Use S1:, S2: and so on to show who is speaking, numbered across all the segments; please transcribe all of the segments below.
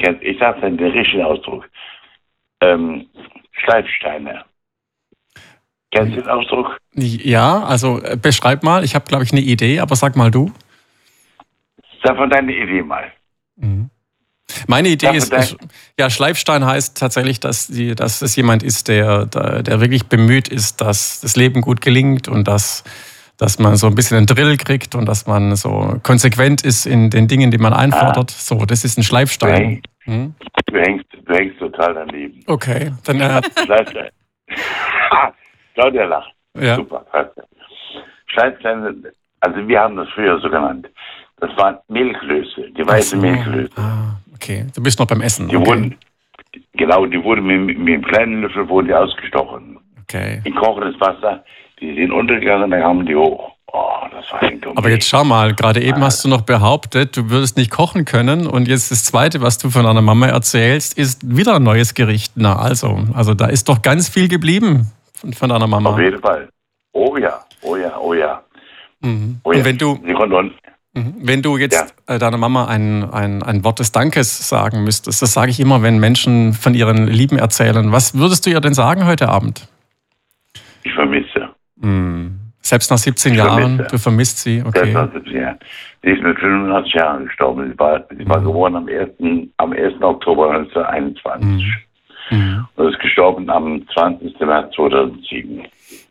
S1: kennst. Ich sage den richtigen Ausdruck. Schleifsteine. Kennst du den Ausdruck?
S2: Ja, also beschreib mal. Ich habe, glaube ich, eine Idee, aber sag mal du.
S1: Sag von deiner Idee mal.
S2: Mhm. Meine Idee ist, Schleifstein heißt tatsächlich, dass es jemand ist, der wirklich bemüht ist, dass das Leben gut gelingt und dass man so ein bisschen einen Drill kriegt und dass man so konsequent ist in den Dingen, die man einfordert. So, das ist ein Schleifstein.
S1: Du hängst total daneben.
S2: Okay, dann
S1: Schleifstein. Claudia lacht.
S2: Ja.
S1: Super. Schleifsteine, also wir haben das früher so genannt. Das waren Mehlklöße, die weiße Mehlklöße.
S2: Okay, du bist noch beim Essen.
S1: Die wurden mit einem kleinen Löffel ausgestochen.
S2: Okay.
S1: In kochendes Wasser, die sind untergegangen, dann kamen die hoch. Oh, das war ein Dumm.
S2: Aber jetzt schau mal, gerade eben hast du noch behauptet, du würdest nicht kochen können und jetzt das Zweite, was du von deiner Mama erzählst, ist wieder ein neues Gericht. Na also da ist doch ganz viel geblieben von deiner Mama.
S1: Auf jeden Fall. Oh ja.
S2: Mhm. Und wenn du jetzt deiner Mama ein Wort des Dankes sagen müsstest, das sage ich immer, wenn Menschen von ihren Lieben erzählen, was würdest du ihr denn sagen heute Abend?
S1: Ich vermisse.
S2: Selbst nach 17 Jahren, du vermisst sie, okay.
S1: Selbst nach 17 Jahren. Sie ist mit 85 Jahren gestorben. Sie war geboren am 1. Oktober 1921. Und ist gestorben am 20. März 2007.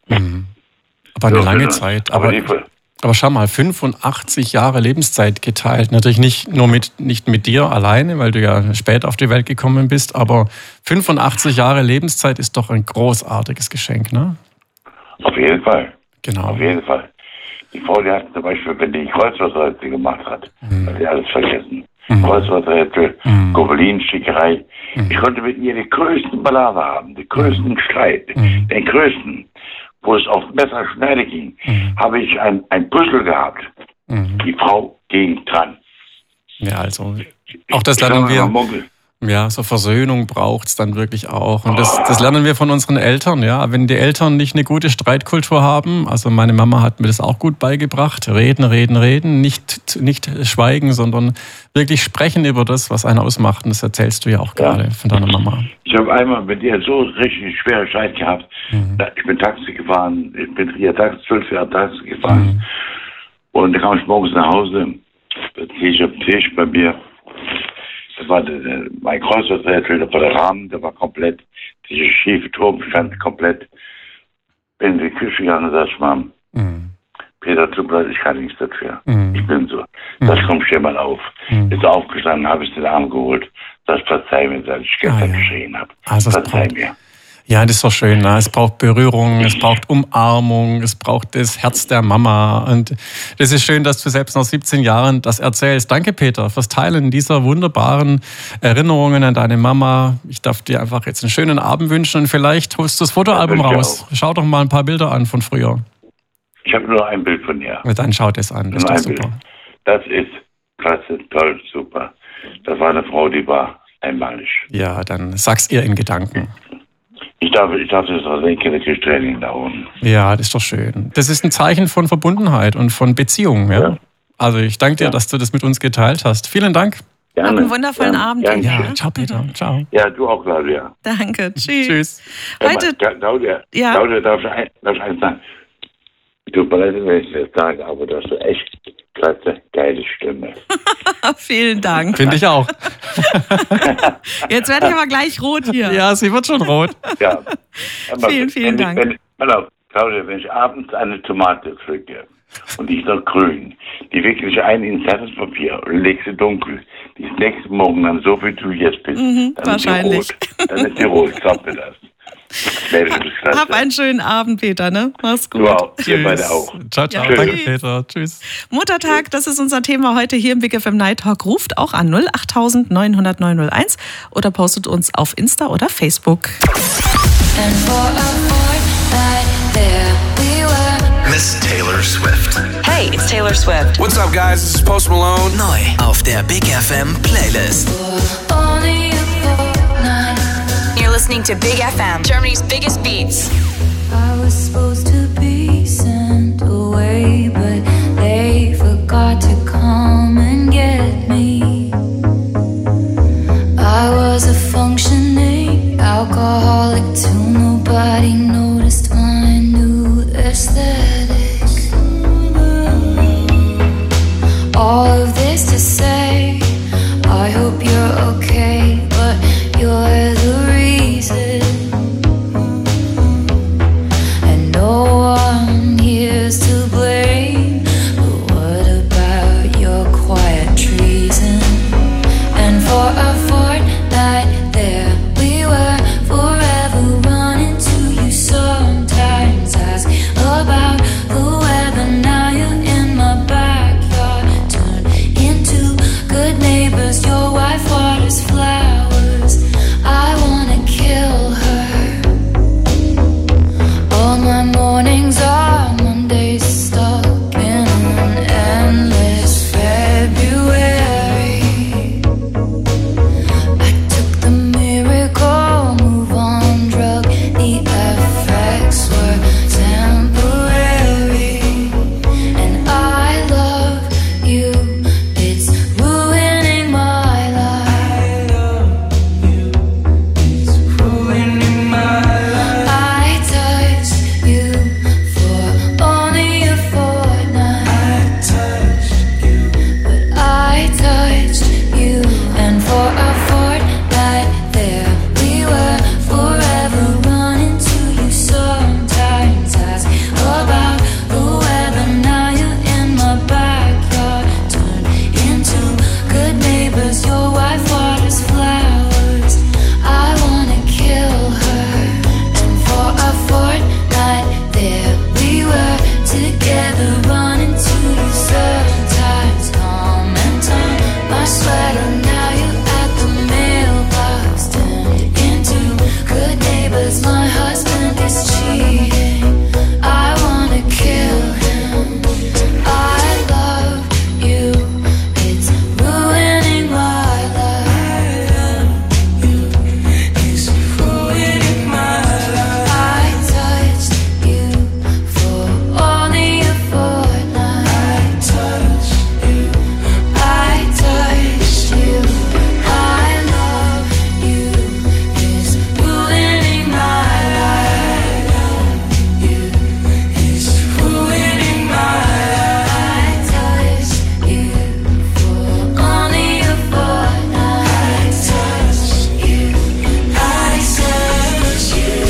S2: Aber eine lange Zeit. Aber schau mal, 85 Jahre Lebenszeit geteilt. Natürlich nicht mit dir alleine, weil du ja spät auf die Welt gekommen bist, aber 85 Jahre Lebenszeit ist doch ein großartiges Geschenk, ne?
S1: Auf jeden Fall.
S2: Genau.
S1: Auf jeden Fall. Die Frau, die hat zum Beispiel, wenn die Kreuzworträtsel gemacht hat, hat sie alles vergessen. Kreuzworträtsel, Gobelin-Stickerei. Ich konnte mit ihr die größten Balladen haben, den größten Streit, den größten, wo es auf Messerschneide ging, habe ich ein Puzzle gehabt. Die Frau ging dran.
S2: Ja, also auch das lernen wir. Ja, so Versöhnung braucht es dann wirklich auch. Und das lernen wir von unseren Eltern. Ja, wenn die Eltern nicht eine gute Streitkultur haben, also meine Mama hat mir das auch gut beigebracht, reden, nicht schweigen, sondern wirklich sprechen über das, was einen ausmacht. Und das erzählst du ja auch gerade von deiner Mama.
S1: Ich habe einmal mit ihr so richtig schwere Streit gehabt. Ich bin Taxi gefahren, ich bin 12 Jahre Taxi gefahren. Und dann kam ich morgens nach Hause, da stehe ich am Tisch bei mir. Das war mein Kreuzworträtsel, da war der Rahmen, der war komplett, dieser schiefe Turm stand komplett. Bin in die Küche gegangen und sagte, Mom, Peter, tut mir leid, ich kann nichts dafür. Ich bin so. Das kommt steh mal auf. Ist aufgestanden, habe ich den Arm geholt. Das verzeih mir, dass ich gestern geschrien habe.
S2: Also verzeih mir. Ja, das ist doch schön. Ne? Es braucht Berührung, es braucht Umarmung, es braucht das Herz der Mama. Und das ist schön, dass du selbst nach 17 Jahren das erzählst. Danke, Peter, fürs Teilen dieser wunderbaren Erinnerungen an deine Mama. Ich darf dir einfach jetzt einen schönen Abend wünschen und vielleicht holst du das Fotoalbum raus. Schau doch mal ein paar Bilder an von früher.
S1: Ich habe nur ein Bild von ihr.
S2: Dann schaut es an, das ist doch super.
S1: Bild. Das ist klasse, toll, super. Das war eine Frau, die war einmalig.
S2: Ja, dann sag's ihr in Gedanken.
S1: Ich darf das auch denken, das ist Training da unten.
S2: Ja, das ist doch schön. Das ist ein Zeichen von Verbundenheit und von Beziehungen. Ja? Also ich danke dir, dass du das mit uns geteilt hast. Vielen Dank.
S3: Gerne. Hab einen wundervollen Abend.
S2: Ja, ciao Peter. Ciao.
S1: Ja, du auch, Claudia.
S3: Danke, tschüss.
S2: Tschüss.
S1: Heute, Claudia, darf ich eins sagen? Tut mir leid, wenn ich das sage, aber du hast so echt klasse, geile Stimme.
S3: Vielen Dank.
S2: Finde ich auch.
S3: Jetzt werde ich aber gleich rot hier.
S2: Ja, sie wird schon rot.
S1: Ja.
S3: Vielen Dank.
S1: Claudia, wenn ich abends eine Tomate pflücke und die ist noch grün, die wickle ich ein in Zeitungspapier und lege sie dunkel. Die ist nächsten Morgen dann so wie du jetzt bist. Dann
S3: wahrscheinlich.
S1: Ist sie rot. Dann ist sie rot. Glaub mir das.
S3: Hab einen schönen Abend, Peter, ne? Mach's gut.
S1: Wow, ihr beide auch.
S2: Ciao, ciao. Ja, danke, Peter. Tschüss.
S3: Muttertag, das ist unser Thema heute hier im Big FM Night Talk. Ruft auch an 08000 900 901 oder postet uns auf Insta oder Facebook.
S4: Miss Taylor Swift.
S5: Hey, it's Taylor Swift.
S4: What's up, guys? This is Post Malone.
S6: Neu auf der Big FM Playlist.
S5: You're listening to Big FM, Germany's biggest beats.
S7: I was supposed to be sent away, but they forgot to come and get me. was a functioning alcoholic till nobody noticed my new aesthetic. All of this to say, I hope you're okay, but you're the reason. And no one here's to blame, but what about your quiet treason? And for a fortnight there we were, forever running to you. Sometimes ask about the weather, now you're in my backyard. Turn into good neighbors, your wife waters flowers. I wanna kill her. All my mornings are Mondays, stuck in an endless February. I took the miracle move on drug, the effects were temporary. And I love you, it's ruining my life. I touched you for only a fortnight. But I touched you, and for a fortnight there we were, forever running to you. Sometimes ask about the weather, now you're in my backyard. Turn into good neighbors, your wife waters flowers. I wanna kill her. And for a fortnight there we were, together running to you. Sometimes comment on my sweater, now you're at the mailbox. Turned into good neighbors, my husband is cheating. I wanna kill him. I love you, it's ruining my life. It's ruining my life. I touched you for only a fortnight. I touched you. I touched you. I love you, it's ruining my life. It's ruining my life. I touched you for only a fortnight. I touched you. I touched you.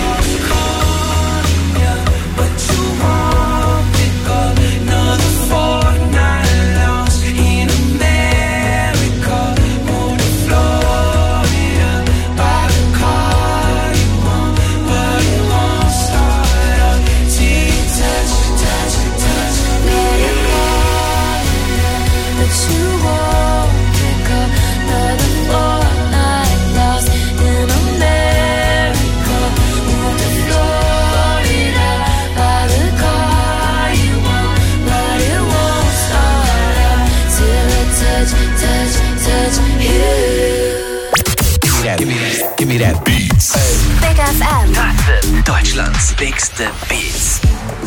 S4: But you won't pick up another fortnight lost in America. Moved to Florida, buy the car you want, but it won't start up till you touch, touch, touch.
S7: Let it go, but you won't pick up another fortnight lost in America. Moved to Florida, buy the car you want, but it won't start up till I touch, touch, touch you.
S6: Give me that Beats.
S5: Big FM.
S6: Deutschlands bigste Beats.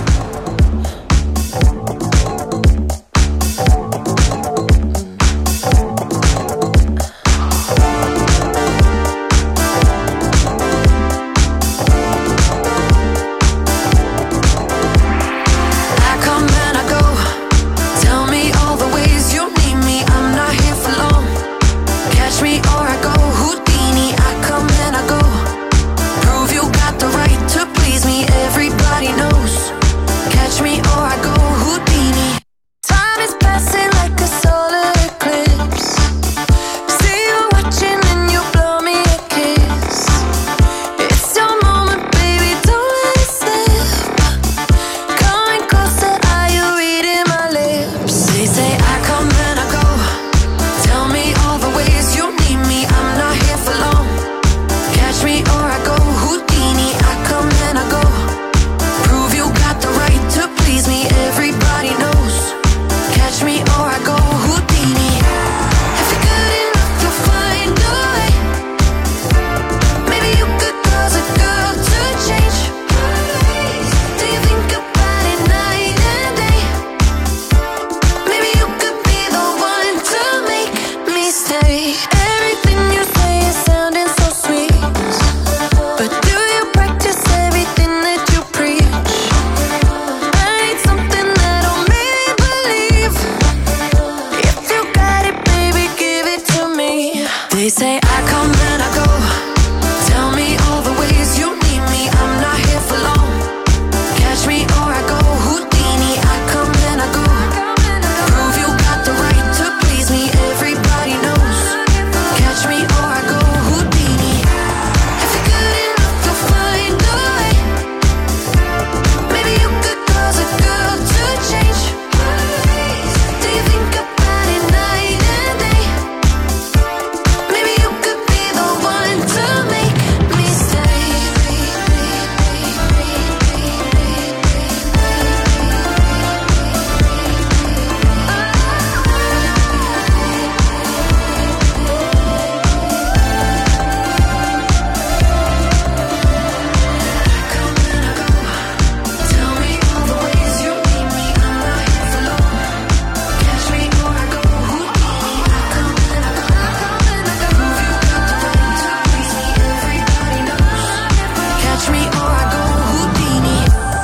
S8: I come and I go. Tell me all the ways you need me. I'm not here for long. Catch me or I go Houdini. I come and I go. Prove you got the right to please me. Everybody knows They say I come and I go. Tell me all the ways you need me. I'm not here for long. Catch me or I go Houdini. I come and I go. Prove you got the right to please me. Everybody knows. Catch me or I go Houdini. If you're good enough, you'll find a way. Maybe you could cause a girl to change. Do you think about it night and day? Maybe you could be the one to make me stay. Tell me all the ways you need me. I'm not here for long. Catch me or I go Houdini. I come and I go. Prove you got the right to please me. Everybody knows. Catch me or I go Houdini.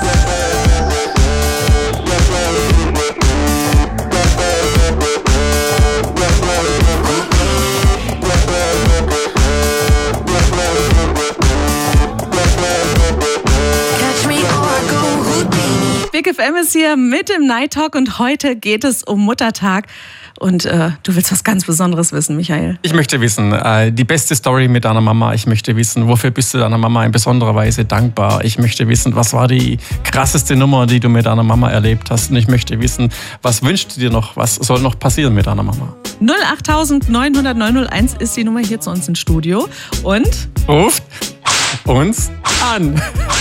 S8: Catch me or I go Houdini.
S3: Big FM ist hier mit dem Night Talk und heute geht es um Muttertag. Und du willst was ganz Besonderes wissen, Michael.
S2: Ich möchte wissen, die beste Story mit deiner Mama. Ich möchte wissen, wofür bist du deiner Mama in besonderer Weise dankbar. Ich möchte wissen, was war die krasseste Nummer, die du mit deiner Mama erlebt hast. Und ich möchte wissen, was wünschst du dir noch, was soll noch passieren mit deiner Mama.
S3: 08900 901 ist die Nummer hier zu uns ins Studio. Und
S2: Ruft uns an.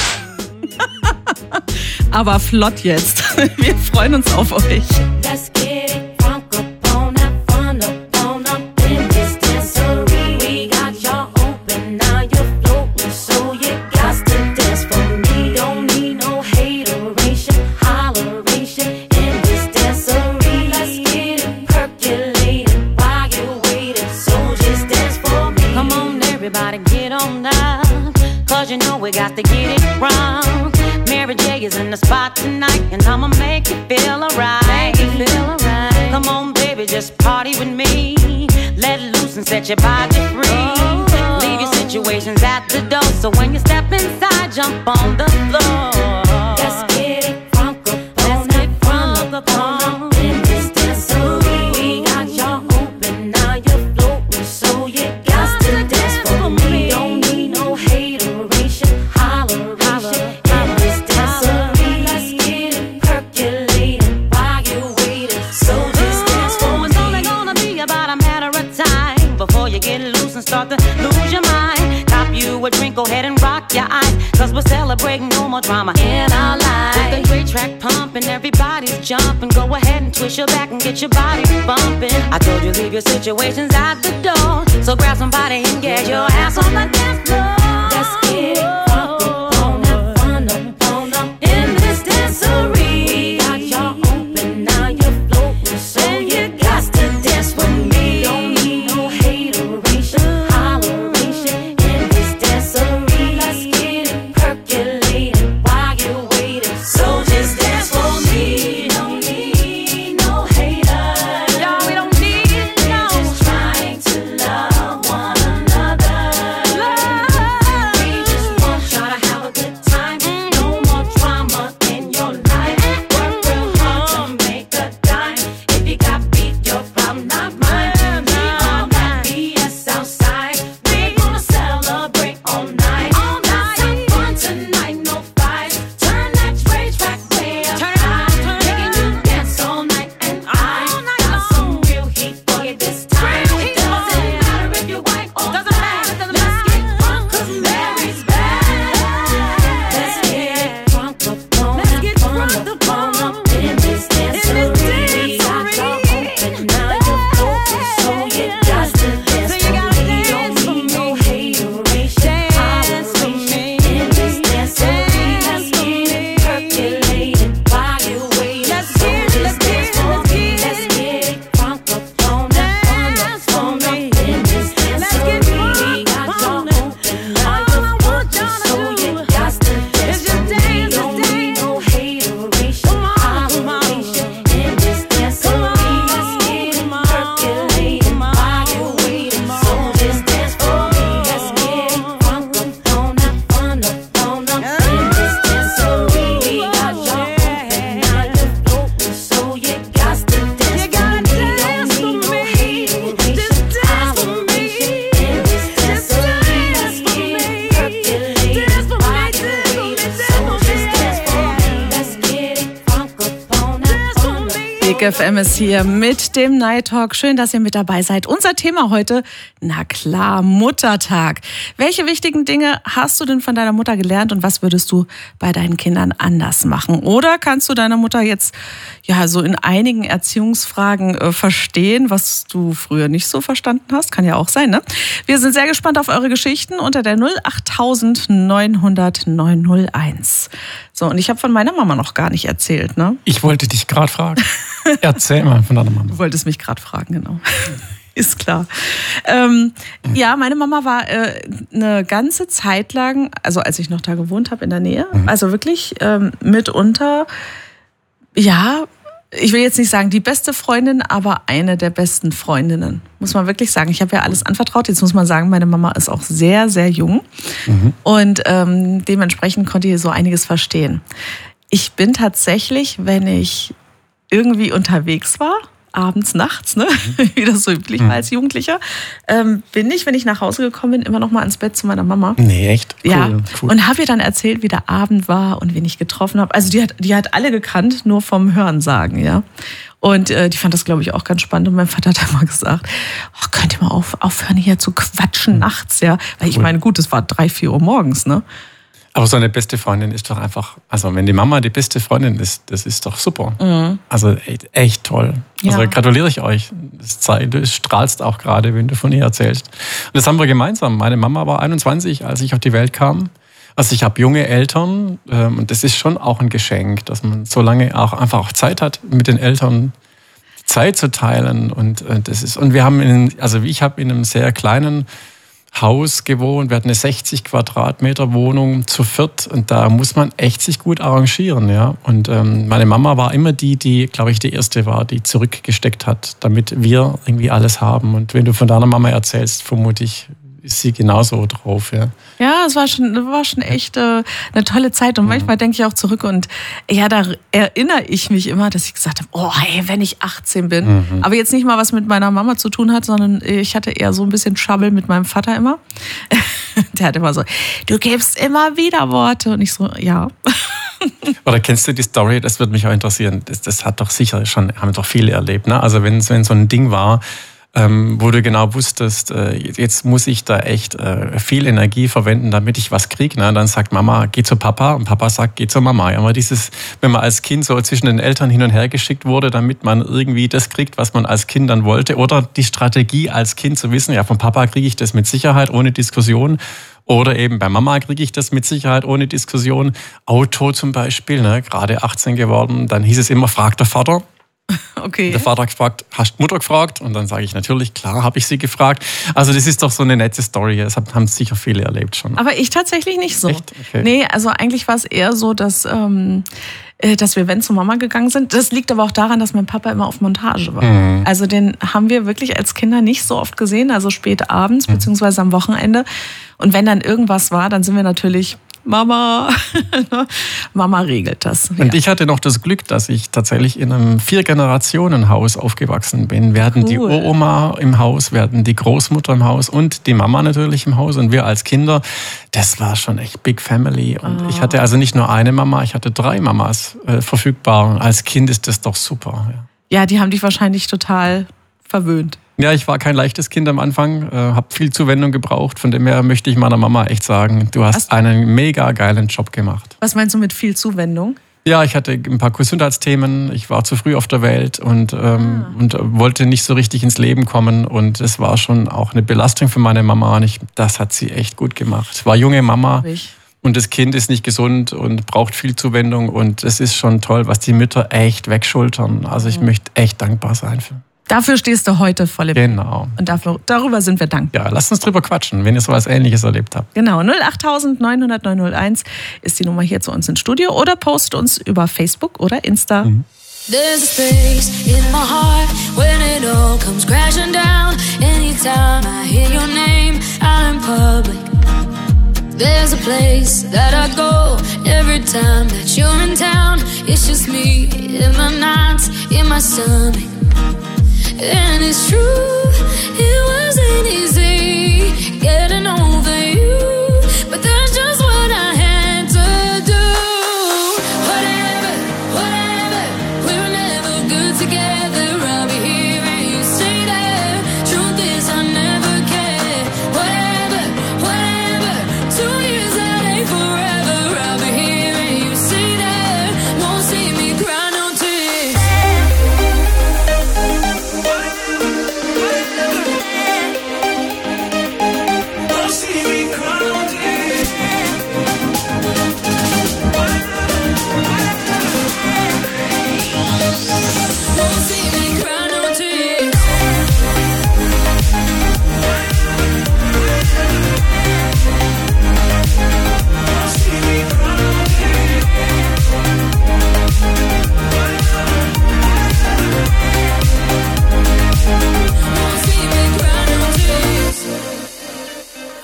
S3: aber flott jetzt. Wir freuen uns auf euch.
S9: Let's get it crunk up on that fun up in this dancery. We got y'all open, now you're floating, so you got to dance for me. Don't need no hateration, holleration in this dancery. Let's get it percolated while you're waiting, so just dance for me. Come on, everybody, get on up, cause you know we got to get it wrong. Mary J is in the spot tonight, and I'ma make you feel alright. Come on, baby, just party with me. Let loose and set your body free. Leave your situations at the door, so when you step inside, jump on the floor. Let's get it crunk up on in this dancery. We got y'all open, now you're floating, so you got to dance for me. Don't need no hateration, holleration in this dancery. Let's get it percolating while you're waiting, so just dance for me. It's only gonna be about a matter of time before you get loose and start to lose your mind. Cop you a drink, go ahead and rock your eyes, cause we're celebrating no more drama in our lives. With the great track pumping, everybody's jumping. Go ahead and twist your back and get your body bumping. I told you leave your situations at the door, so grab somebody and get your ass on the dance floor. Let's get it crunk up on that fun up in this dancery. We got y'all open, now you're floating, so you got to dance with me. Don't need no hateration, holleration in this dancery. Let's get it percolating while you're waiting, so just dance for me. Don't need no haters, y'all, we don't need no. We're just trying to love one another.
S3: Big FM ist hier mit dem Night Talk. Schön, dass ihr mit dabei seid. Unser Thema heute, na klar, Muttertag. Welche wichtigen Dinge hast du denn von deiner Mutter gelernt und was würdest du bei deinen Kindern anders machen? Oder kannst du deiner Mutter jetzt ja so in einigen Erziehungsfragen verstehen, was du früher nicht so verstanden hast? Kann ja auch sein, ne? Wir sind sehr gespannt auf eure Geschichten unter der 08000 900 901. So, und ich habe von meiner Mama noch gar nicht erzählt, ne?
S2: Ich wollte dich gerade fragen. Erzähl mal von deiner Mama.
S3: Du wolltest mich gerade fragen, genau. Ist klar. Ja, meine Mama war eine ganze Zeit lang, also als ich noch da gewohnt habe in der Nähe, also wirklich mitunter, ja, ich will jetzt nicht sagen die beste Freundin, aber eine der besten Freundinnen, muss man wirklich sagen. Ich habe ja alles anvertraut. Jetzt muss man sagen, meine Mama ist auch sehr, sehr jung und dementsprechend konnte ich so einiges verstehen. Ich bin tatsächlich, wenn ich irgendwie unterwegs war, abends, nachts, ne, wie das so üblich war als Jugendlicher, bin ich, wenn ich nach Hause gekommen bin, immer noch mal ins Bett zu meiner Mama.
S2: Nee, echt? Cool,
S3: ja,
S2: cool.
S3: Und habe ihr dann erzählt, wie der Abend war und wen ich getroffen habe. Also die hat alle gekannt, nur vom Hörensagen, ja. Und die fand das, glaube ich, auch ganz spannend. Und mein Vater hat immer gesagt, oh, könnt ihr mal aufhören, hier zu quatschen nachts, ja. Weil ich meine, gut, es war 3, 4 Uhr morgens, ne.
S2: Aber so eine beste Freundin ist doch einfach, also wenn die Mama die beste Freundin ist, das ist doch super. Also echt toll.
S3: Ja.
S2: Also gratuliere ich euch. Du strahlst auch gerade, wenn du von ihr erzählst. Und das haben wir gemeinsam. Meine Mama war 21, als ich auf die Welt kam. Also ich habe junge Eltern und das ist schon auch ein Geschenk, dass man so lange auch einfach auch Zeit hat, mit den Eltern Zeit zu teilen. Und wir haben ich habe in einem sehr kleinen Haus gewohnt. Wir hatten eine 60 Quadratmeter Wohnung zu viert und da muss man echt sich gut arrangieren, ja. Und meine Mama war immer die, glaube ich, die erste war, die zurückgesteckt hat, damit wir irgendwie alles haben. Und wenn du von deiner Mama erzählst, vermute ich, ist sie genauso drauf, ja.
S3: Ja, es war schon echt eine tolle Zeit und manchmal denke ich auch zurück und ja, da erinnere ich mich immer, dass ich gesagt habe, oh hey, wenn ich 18 bin, aber jetzt nicht mal was mit meiner Mama zu tun hat, sondern ich hatte eher so ein bisschen Trouble mit meinem Vater immer. Der hat immer so, du gibst immer wieder Worte und ich so, ja.
S2: Oder kennst du die Story, das würde mich auch interessieren, das hat doch sicher schon, haben doch viele erlebt, ne? Also wenn so ein Ding war, wo du genau wusstest, jetzt muss ich da echt viel Energie verwenden, damit ich was kriege. Ne? Dann sagt Mama, geh zu Papa und Papa sagt, geh zu Mama. Ja, aber wenn man als Kind so zwischen den Eltern hin und her geschickt wurde, damit man irgendwie das kriegt, was man als Kind dann wollte, oder die Strategie als Kind zu wissen, ja, von Papa kriege ich das mit Sicherheit ohne Diskussion. Oder eben bei Mama kriege ich das mit Sicherheit ohne Diskussion. Auto zum Beispiel, ne? Gerade 18 geworden, dann hieß es immer, frag der Vater.
S3: Okay.
S2: Der Vater gefragt, hast du Mutter gefragt? Und dann sage ich natürlich, klar, habe ich sie gefragt. Also das ist doch so eine nette Story. Das haben sicher viele erlebt schon.
S3: Aber ich tatsächlich nicht so.
S2: Echt? Okay.
S3: Nee, also eigentlich war es eher so, dass wir, wenn zu Mama gegangen sind. Das liegt aber auch daran, dass mein Papa immer auf Montage war. Also den haben wir wirklich als Kinder nicht so oft gesehen, also spät abends beziehungsweise am Wochenende. Und wenn dann irgendwas war, dann sind wir natürlich Mama regelt das. Ja.
S2: Und ich hatte noch das Glück, dass ich tatsächlich in einem 4-Generationen-Haus aufgewachsen bin. Wir hatten die Uroma im Haus, wir hatten die Großmutter im Haus und die Mama natürlich im Haus. Und wir als Kinder, das war schon echt Big Family. Und ich hatte also nicht nur eine Mama, ich hatte 3 Mamas verfügbar. Als Kind ist das doch super.
S3: Ja, die haben dich wahrscheinlich total verwöhnt.
S2: Ja, ich war kein leichtes Kind am Anfang, habe viel Zuwendung gebraucht. Von dem her möchte ich meiner Mama echt sagen, du hast einen mega geilen Job gemacht.
S3: Was meinst du mit viel Zuwendung?
S2: Ja, ich hatte ein paar Gesundheitsthemen. Ich war zu früh auf der Welt und wollte nicht so richtig ins Leben kommen. Und es war schon auch eine Belastung für meine Mama. Und das hat sie echt gut gemacht. War junge Mama. Und das Kind ist nicht gesund und braucht viel Zuwendung. Und es ist schon toll, was die Mütter echt wegschultern. Also ich möchte echt dankbar sein für.
S3: Dafür stehst du heute voll im
S2: Genau.
S3: Und darüber sind wir dankbar.
S2: Ja, lasst uns drüber quatschen, wenn ihr sowas Ähnliches erlebt habt.
S3: Genau, 08000 900 901 ist die Nummer hier zu uns ins Studio oder postet uns über Facebook oder Insta.
S7: There's a space in my heart when it all comes crashing down. Anytime I hear your name out in public. There's a place that I go every time that you're in town. It's just me in the nights, in my stomach. And it's true, it wasn't easy getting over you, but that's just what I had to do. Whatever, we were never good together.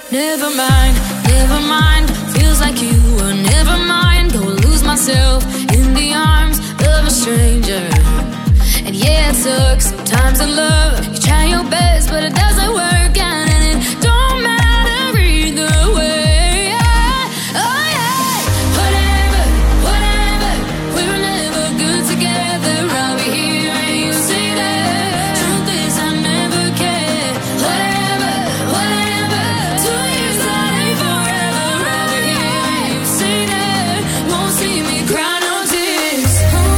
S7: Never mind, feels like you were never mind. Go lose myself in the arms of a stranger. And yeah, it sucks sometimes in love. You try your best, but it doesn't work out, and it don't matter either way. Oh yeah, whatever, we were never good together. I'll be here and you say that. Truth is I never cared. Whatever, 2 years that ain't forever. I'll be here and you say that. Won't see me cry no tears.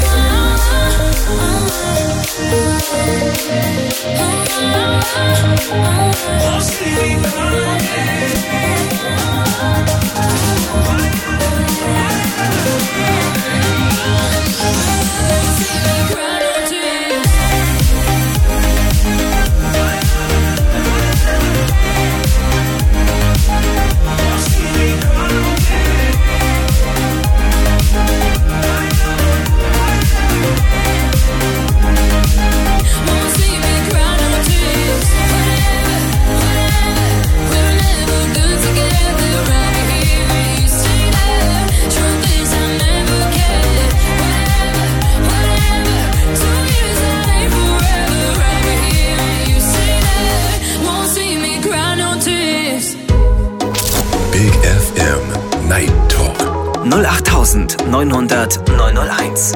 S7: Won't see me cry.
S6: Big FM Night Talk
S10: 08900 901.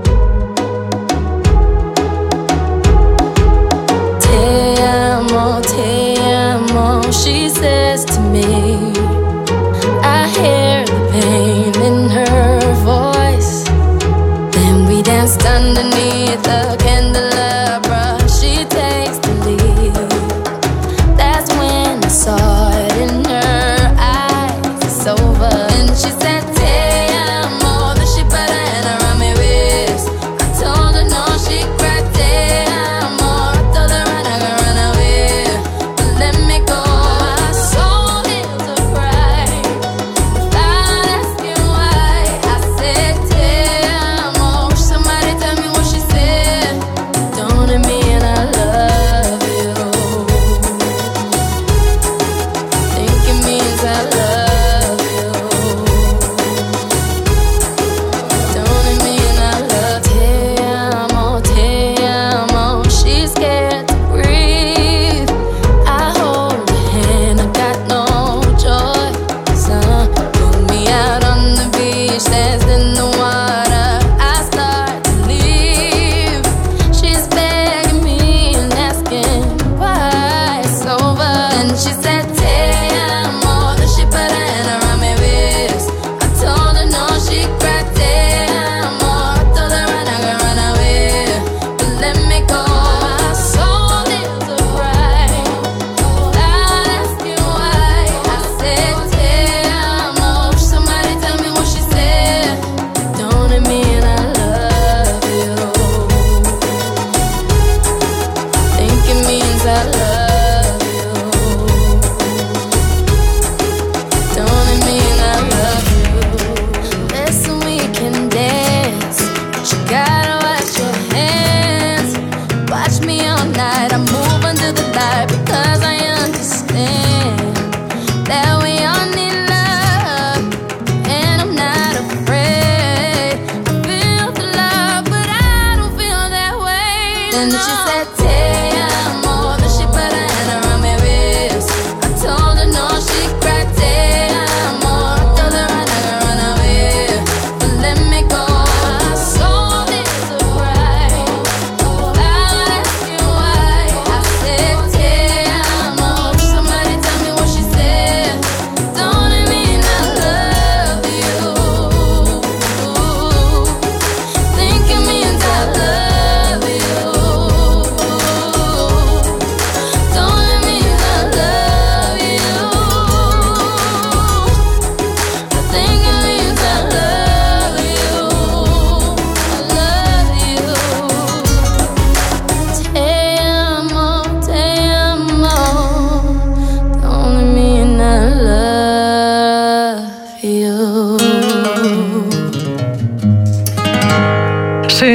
S7: Te amo, she says to me. I hear the pain in her voice. Then we danced underneath the candelabra. She takes the lead. That's when I saw it in her eyes. It's over. And she said, Te amo. Then she put her hand around my waist. I told her no, she cried, Te amo. I told her run, I can run away. But let me go. My soul is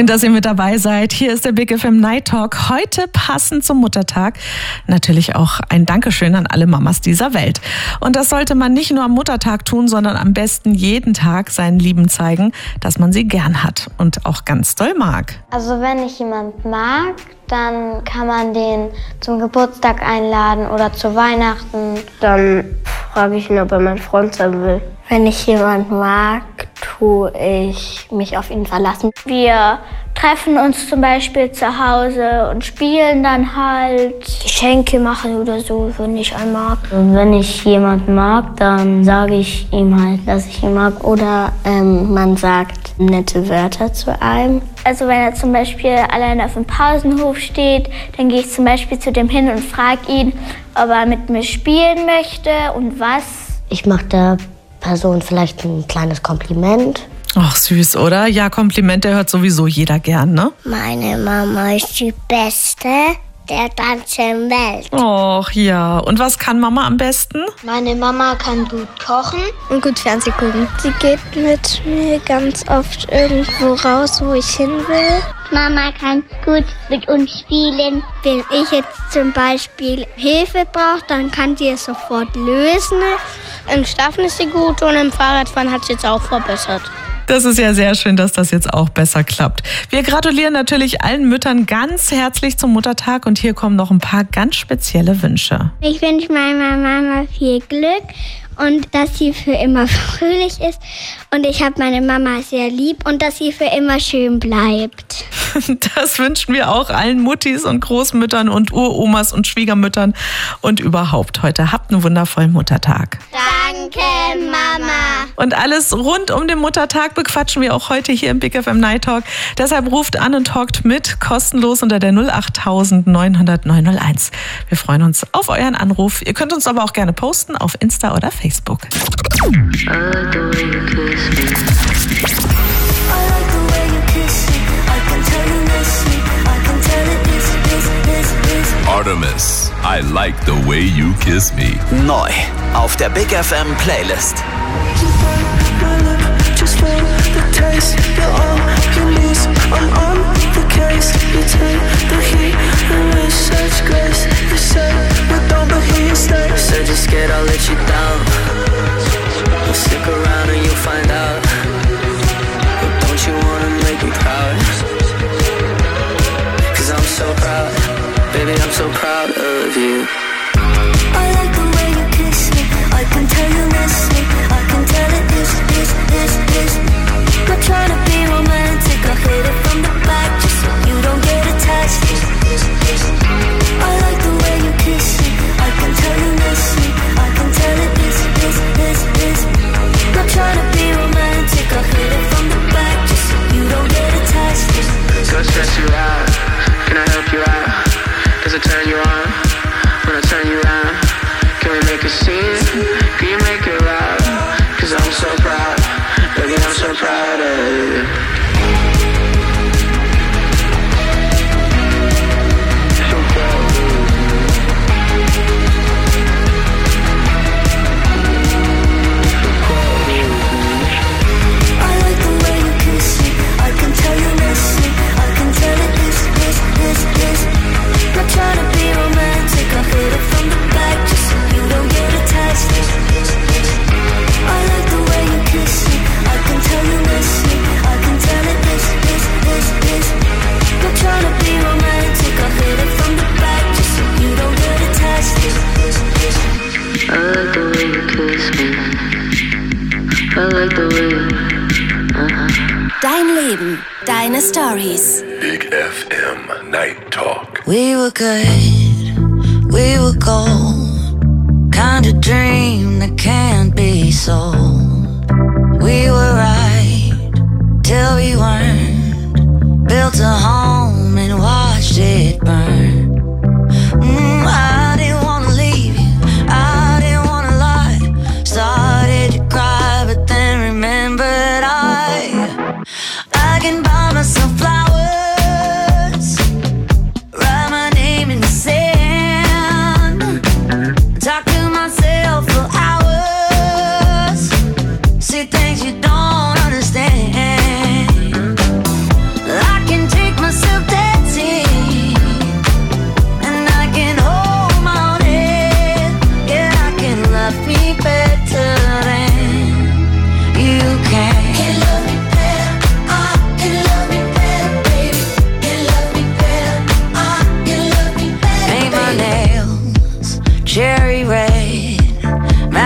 S3: Schön, dass ihr mit dabei seid. Hier ist der Big FM Night Talk. Heute passend zum Muttertag. Natürlich auch ein Dankeschön an alle Mamas dieser Welt. Und das sollte man nicht nur am Muttertag tun, sondern am besten jeden Tag seinen Lieben zeigen, dass man sie gern hat und auch ganz doll mag.
S11: Also wenn ich jemand mag, dann kann man den zum Geburtstag einladen oder zu Weihnachten.
S12: Dann frage ich ihn, ob er mein Freund sein will.
S11: Wenn ich jemanden mag, tue ich mich auf ihn verlassen. Wir treffen uns zum Beispiel zu Hause und spielen dann halt. Geschenke machen oder so, wenn ich einen mag.
S12: Und wenn ich jemanden mag, dann sage ich ihm halt, dass ich ihn mag. Oder man sagt nette Wörter zu einem.
S11: Also wenn er zum Beispiel allein auf dem Pausenhof steht, dann gehe ich zum Beispiel zu dem hin und frage ihn, ob er mit mir spielen möchte und was.
S12: Ich mache der Person vielleicht ein kleines Kompliment.
S3: Ach, süß, oder? Ja, Komplimente hört sowieso jeder gern, ne?
S11: Meine Mama ist die Beste der ganzen Welt.
S3: Och, ja. Und was kann Mama am besten?
S11: Meine Mama kann gut kochen
S12: Und gut Fernsehen gucken.
S11: Sie geht mit mir ganz oft irgendwo raus, wo ich hin will. Mama kann gut mit uns spielen. Wenn ich jetzt zum Beispiel Hilfe brauche, dann kann sie es sofort lösen.
S12: Im Schlafen ist sie gut und im Fahrradfahren hat sie jetzt auch verbessert.
S3: Das ist ja sehr schön, dass das jetzt auch besser klappt. Wir gratulieren natürlich allen Müttern ganz herzlich zum Muttertag und hier kommen noch ein paar ganz spezielle Wünsche.
S11: Ich wünsche meiner Mama viel Glück und dass sie für immer fröhlich ist. Und ich habe meine Mama sehr lieb und dass sie für immer schön bleibt.
S3: Das wünschen wir auch allen Muttis und Großmüttern und Uromas und Schwiegermüttern und überhaupt heute. Habt einen wundervollen Muttertag.
S11: Danke, Mama.
S3: Und alles rund um den Muttertag bequatschen wir auch heute hier im Big FM Night Talk. Deshalb ruft an und talkt mit, kostenlos unter der 08000 900 901. Wir freuen uns auf euren Anruf. Ihr könnt uns aber auch gerne posten auf Insta oder Facebook.
S6: Artemis, I like the way you kiss me.
S10: Neu auf der Big FM Playlist.
S4: Just feel the taste, you're all you need. I'm on the case. You take the heat and with such grace. You say you don't, but here you stay.
S13: Said you're scared I'll let you down. Well, stick around and you'll find out. But don't you wanna make me proud? 'Cause I'm so proud, baby, I'm so proud of you.
S4: I like the way you kiss me. I can tell you miss me. I can tell it is. Not trying to be romantic. I hit it from the back just so you don't get attached. I like the way you kiss me. I can tell you miss me. I can tell it is. Not trying to be romantic. I hit it from the back just so you don't get attached.
S13: So stress you out, can I help you out? Does it turn you on when I turn you around? Can we make a scene? Can you make it loud? 'Cause I'm so proud, baby, I'm so proud of you. So proud of you.
S4: I like the way you kiss me. I can tell you miss me. I can tell it is. Not trying to be romantic. I hit it from the back just so you don't get attached. I like the way you kiss me. I can tell you miss me. I can tell it is. Not trying to be romantic. I hit it from the back just so you don't get attached.
S13: I like the way you kiss me. I like the way.
S14: Dein Leben, deine Stories.
S6: Big FM Night Talk.
S15: We were good, we were gold. Kind of dream that can't be sold. We were right till we weren't. Built a home and watched it burn. I didn't wanna leave you, I didn't wanna lie. Started to cry, but then remembered I can buy myself flowers, write my name in the sand, talk to myself for hours, see things you don't understand. I can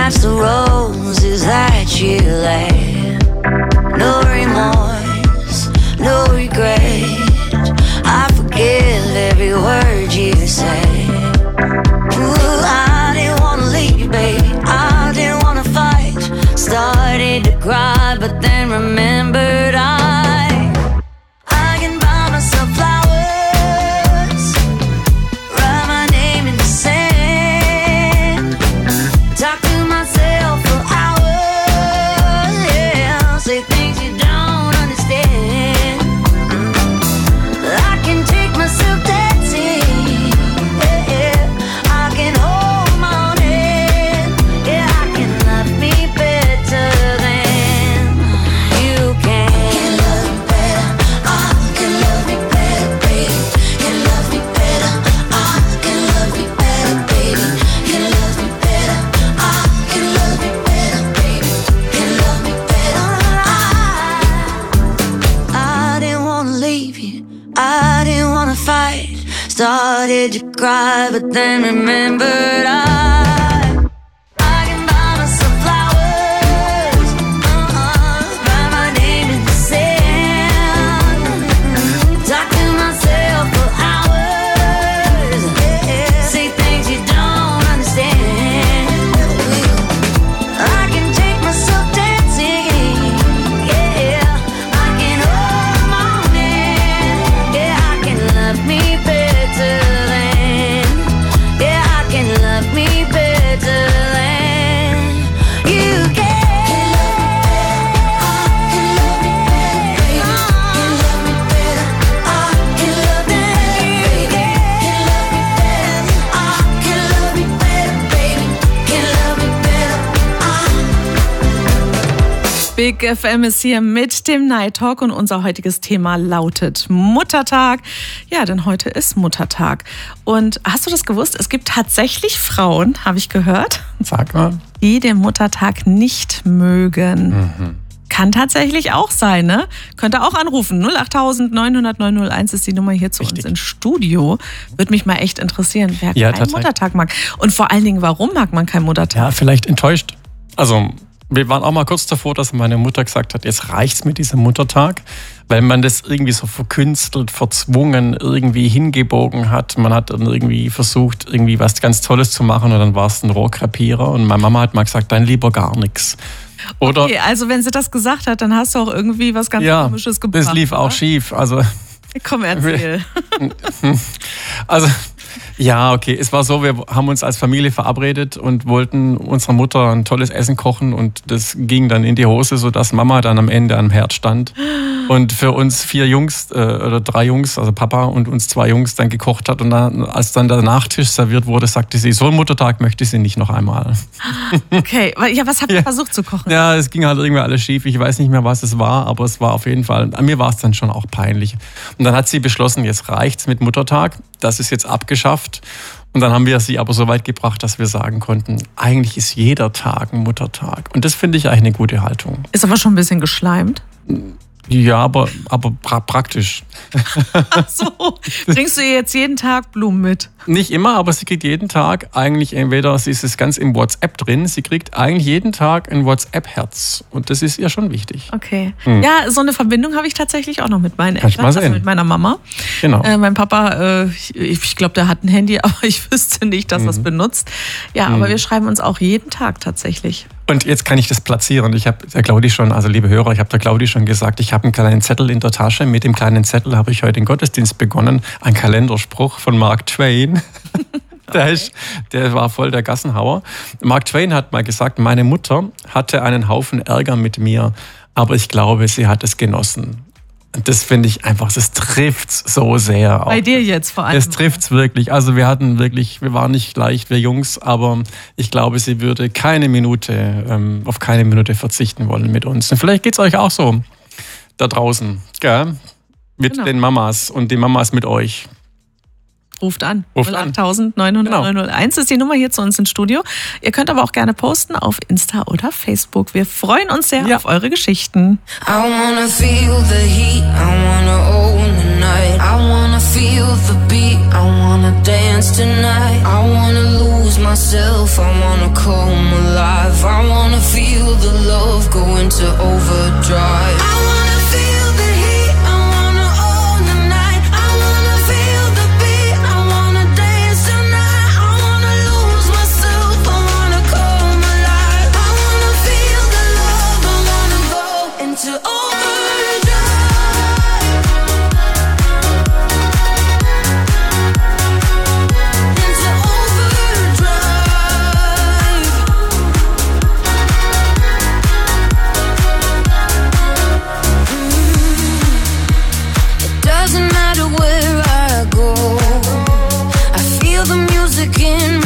S15: match the roses that you laid. No remorse, no regret. I forgive every word you say. Ooh, I didn't wanna leave, baby. I didn't wanna fight. Started to cry, but then remembered I can buy myself flowers, write my name in the sand, talk to myself for hours, yeah, say things you don't understand. I can take myself dancing, yeah, I can hold my own hand, yeah, I can love me better than you can. Can love me better, I can love me better, baby. Can love me better, I can love me better, baby. Can love me better, I can love me better, baby. Can love me better, I didn't wanna leave you, I didn't wanna fight. Started to cry, but then remembered I can buy myself flowers, write my name in the sand, talk to myself for hours, yeah, say things you don't understand. I can take myself dancing, yeah, I can hold my own hand, yeah, I can love me better than, yeah, I can love me better than you can. Can love me better, I can love me better, baby. Can love me better, I can love me better, baby. Can love me better, I.
S3: Big FM ist hier mit dem Night Talk und unser heutiges Thema lautet Muttertag. Ja, denn heute ist Muttertag. Und hast du das gewusst? Es gibt tatsächlich Frauen, habe ich gehört,
S2: Sag mal.
S3: die den Muttertag nicht mögen. Kann tatsächlich auch sein, ne? Könnt ihr auch anrufen. 08000 900 901 ist die Nummer hier zu uns ins Studio. Würde mich mal echt interessieren, wer
S2: Ja,
S3: keinen
S2: tatsächlich.
S3: Muttertag mag. Und vor allen Dingen, warum mag man keinen Muttertag?
S2: Ja, vielleicht enttäuscht. Also, wir waren auch mal kurz davor, dass meine Mutter gesagt hat, jetzt reicht's mit diesem Muttertag, weil man das irgendwie so verkünstelt, verzwungen, irgendwie hingebogen hat. Man hat dann irgendwie versucht, irgendwie was ganz Tolles zu machen und dann war es ein Rohrkrepierer und meine Mama hat mal gesagt, dann lieber gar nichts. Oder,
S3: Okay, also wenn sie das gesagt hat, dann hast du auch irgendwie was ganz
S2: ja,
S3: Komisches gebracht.
S2: das lief auch
S3: oder?
S2: schief. Also,
S3: Komm, erzähl.
S2: also, ja, okay. Es war so, wir haben uns als Familie verabredet und wollten unserer Mutter ein tolles Essen kochen und das ging dann in die Hose, sodass Mama dann am Ende am Herd stand und für uns 4 Jungs oder 3 Jungs, also Papa und uns 2 Jungs dann gekocht hat und dann, als dann der Nachtisch serviert wurde, sagte sie, so einen Muttertag möchte sie nicht noch einmal.
S3: Okay, ja, was habt ihr versucht zu kochen?
S2: Ja, es ging halt irgendwie alles schief. Ich weiß nicht mehr, was es war, aber es war auf jeden Fall, an mir war es dann schon auch peinlich. Und dann hat sie beschlossen, jetzt reicht's mit Muttertag, das ist jetzt abgeschafft. Und dann haben wir sie aber so weit gebracht, dass wir sagen konnten, eigentlich ist jeder Tag ein Muttertag. Und das finde ich eigentlich eine gute Haltung.
S3: Ist aber schon ein bisschen geschleimt.
S2: Ja, aber praktisch.
S3: Ach so, bringst du ihr jetzt jeden Tag Blumen mit?
S2: Nicht immer, aber sie kriegt jeden Tag eigentlich entweder, sie ist es ganz im WhatsApp drin, sie kriegt eigentlich jeden Tag ein WhatsApp-Herz. Und das ist ihr schon wichtig.
S3: Okay. Ja, so eine Verbindung habe ich tatsächlich auch noch mit meinen
S2: Kann ich
S3: Eltern,
S2: mal sehen.
S3: also mit meiner Mama.
S2: Genau.
S3: Mein Papa, ich glaube, der hat ein Handy, aber ich wüsste nicht, dass er es benutzt. Ja, aber wir schreiben uns auch jeden Tag tatsächlich.
S2: Und jetzt kann ich das platzieren. Ich habe der Claudi schon, also liebe Hörer, ich habe der Claudi schon gesagt, ich habe einen kleinen Zettel in der Tasche. Mit dem kleinen Zettel habe ich heute den Gottesdienst begonnen. Ein Kalenderspruch von Mark Twain. Der war voll der Gassenhauer. Mark Twain hat mal gesagt, meine Mutter hatte einen Haufen Ärger mit mir, aber ich glaube, sie hat es genossen. Und das finde ich einfach, das trifft's so sehr.
S3: Bei dir jetzt vor allem.
S2: Das trifft's wirklich. Also wir waren nicht leicht, wir Jungs, aber ich glaube, sie würde auf keine Minute verzichten wollen mit uns. Und vielleicht geht's euch auch so da draußen, gell? Mit den Mamas und die Mamas mit euch.
S3: Ruft an.
S2: Ruft an.
S3: 08000 900 901 ist die Nummer hier zu uns ins Studio. Ihr könnt aber auch gerne posten auf Insta oder Facebook. Wir freuen uns sehr auf eure Geschichten.
S8: I wanna feel the heat, I wanna own the night. I wanna feel the beat, I wanna dance tonight. I wanna lose myself, I wanna come alive.
S15: music in